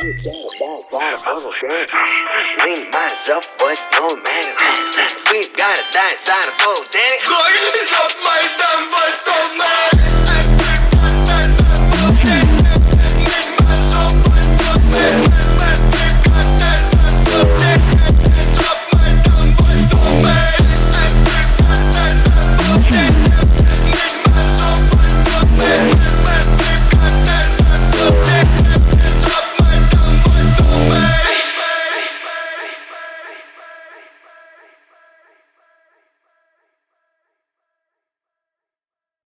Lean myself, boys, no man. We gotta die inside a boat, daddy. It's up my damn butt.